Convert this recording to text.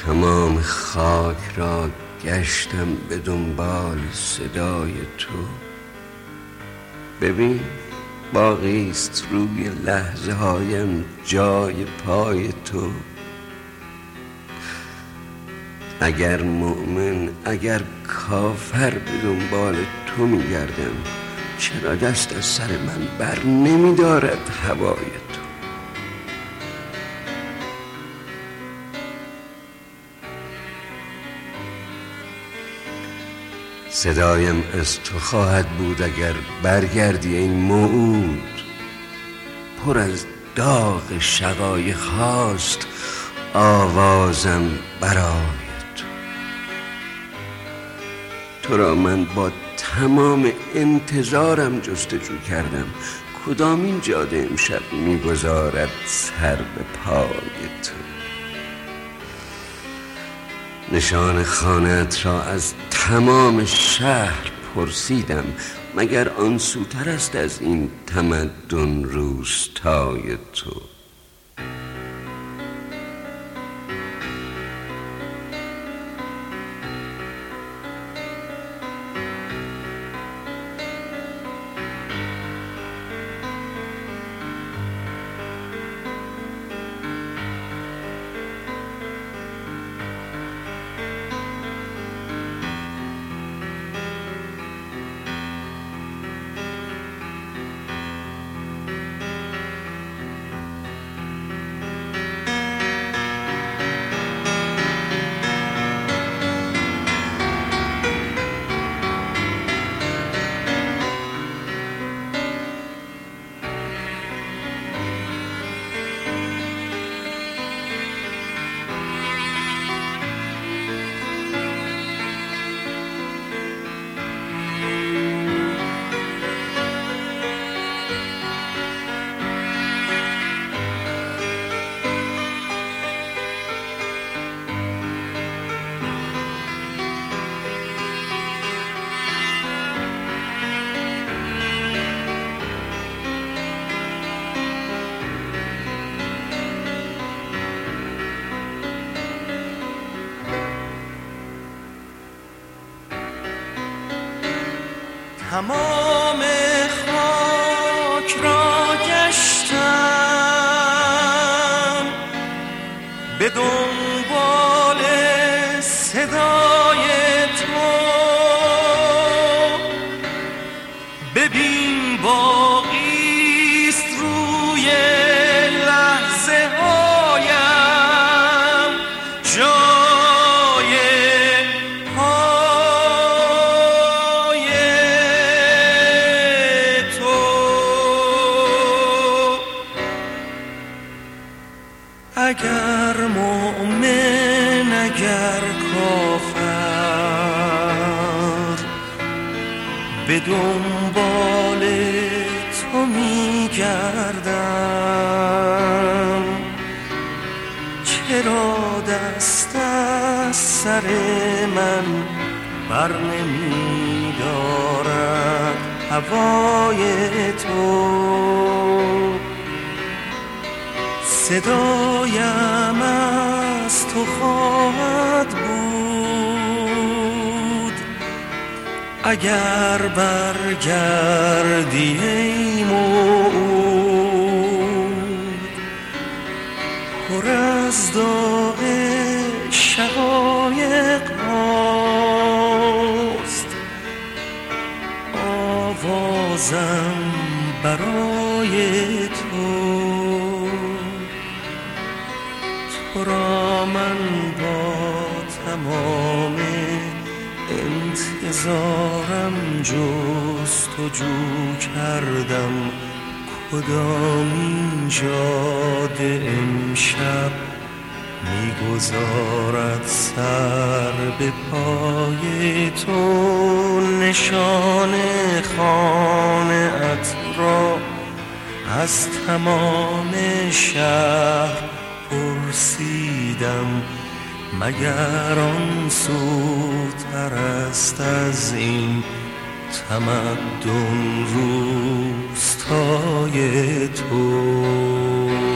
تمام خاک را گشتم به دنبال صدای تو. ببین باقیست روی لحظه هایم جای پای تو. اگر مؤمن اگر کافر به دنبال تو میگردم، چرا دست از سر من بر نمیدارد هوای تو؟ صدایم از تو خواهد بود اگر برگردی ای موعود. پر از داغ شقایق هاست آوازم برای تو. تو را من با تمام انتظارم جستجو کردم، کدامین جاده امشب میگذارد سر به پای تو؟ نشان خانه‌ات را از تمام شهر پرسیدم، مگر آن سوتر است از این تمدن روستای تو؟ تمام خاک را گشتم به دنبال صدای تو. ببین باقیست روی لحظه هایم جای اگر مؤمن اگر کافر به دنبال تو میگردم، چرا دست از سر من بر نمیدارد هوای تو؟ صدایم از تو خواهد بود اگر برگردی ای موعود. پر از داغ شقایق هاست آوازم برای تو. تو را من با تمام انتظارم جستجو کردم، کدامین جاده امشب میگذارد سر به پای تو؟ نشان خانه‌ات را از تمام شهر پرسیدم، مگر آن سوتر است از این تمدن روستای تو؟